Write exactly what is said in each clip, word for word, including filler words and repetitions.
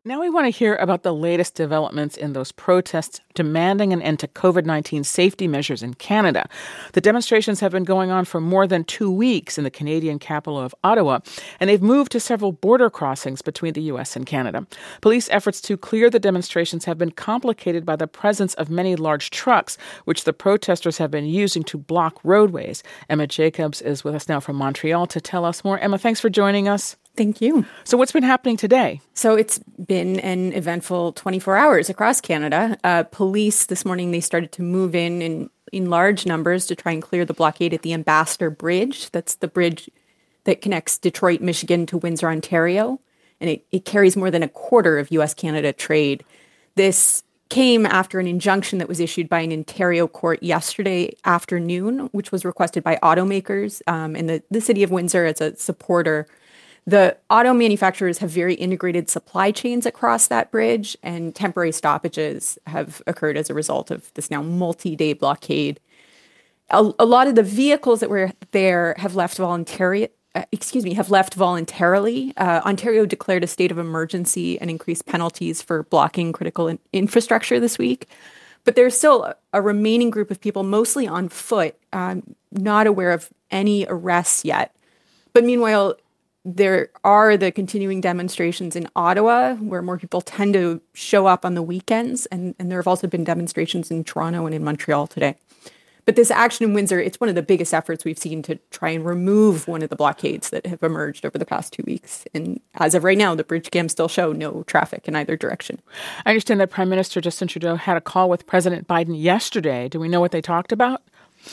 Now we want to hear about the latest developments in those protests demanding an end to covid nineteen safety measures in Canada. The demonstrations have been going on for more than two weeks in the Canadian capital of Ottawa, and they've moved to several border crossings between the U S and Canada. Police efforts to clear the demonstrations have been complicated by the presence of many large trucks, which the protesters have been using to block roadways. Emma Jacobs is with us now from Montreal to tell us more. Emma, thanks for joining us. Thank you. So what's been happening today? So it's been an eventful twenty-four hours across Canada. Uh, police this morning, they started to move in, in in large numbers to try and clear the blockade at the Ambassador Bridge. That's the bridge that connects Detroit, Michigan to Windsor, Ontario. And it, it carries more than a quarter of U S Canada trade. This came after an injunction that was issued by an Ontario court yesterday afternoon, which was requested by automakers um, and the, the city of Windsor as a supporter. The auto manufacturers have very integrated supply chains across that bridge, and temporary stoppages have occurred as a result of this now multi-day blockade. A, a lot of the vehicles that were there have left voluntary, uh, excuse me, have left voluntarily. Uh, Ontario declared a state of emergency and increased penalties for blocking critical in- infrastructure this week. But there's still a, a remaining group of people, mostly on foot, um, not aware of any arrests yet. But meanwhile, there are the continuing demonstrations in Ottawa, where more people tend to show up on the weekends. And, and there have also been demonstrations in Toronto and in Montreal today. But this action in Windsor, it's one of the biggest efforts we've seen to try and remove one of the blockades that have emerged over the past two weeks. And as of right now, the bridge cams still show no traffic in either direction. I understand that Prime Minister Justin Trudeau had a call with President Biden yesterday. Do we know what they talked about?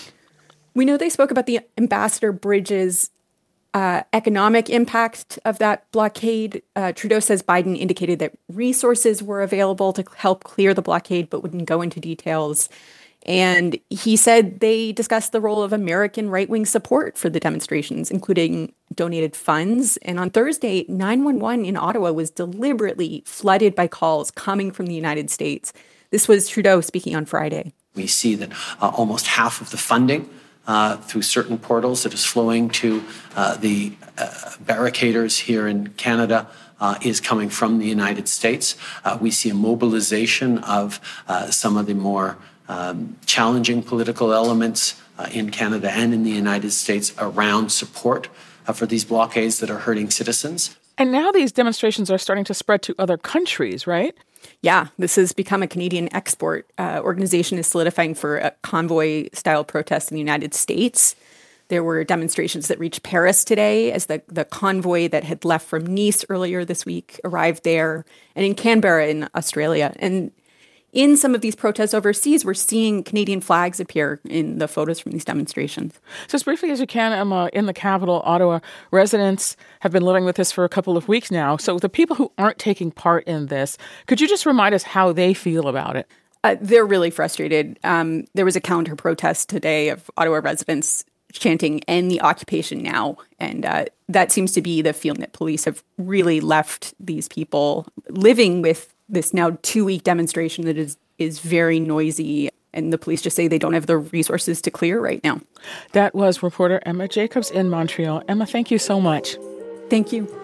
We know they spoke about the Ambassador Bridge's Uh, economic impact of that blockade. Uh, Trudeau says Biden indicated that resources were available to help clear the blockade, but wouldn't go into details. And he said they discussed the role of American right-wing support for the demonstrations, including donated funds. And on Thursday, nine one one in Ottawa was deliberately flooded by calls coming from the United States. This was Trudeau speaking on Friday. We see that uh, almost half of the funding Uh, through certain portals that is flowing to uh, the uh, barricaders here in Canada uh, is coming from the United States. Uh, we see a mobilization of uh, some of the more um, challenging political elements uh, in Canada and in the United States around support uh, for these blockades that are hurting citizens. And now these demonstrations are starting to spread to other countries, right? Yeah, this has become a Canadian export. Uh, organization is solidifying for a convoy-style protest in the United States. There were demonstrations that reached Paris today as the, the convoy that had left from Nice earlier this week arrived there, and in Canberra in Australia. And in some of these protests overseas, we're seeing Canadian flags appear in the photos from these demonstrations. So as briefly as you can, Emma, in the capital, Ottawa, residents have been living with this for a couple of weeks now. So the people who aren't taking part in this, could you just remind us how they feel about it? Uh, they're really frustrated. Um, there was a counter protest today of Ottawa residents chanting, "End the occupation now." And uh, that seems to be the feeling that police have really left these people living with this now two-week demonstration that is is very noisy, and the police just say they don't have the resources to clear right now. That was reporter Emma Jacobs in Montreal. Emma, thank you so much. Thank you.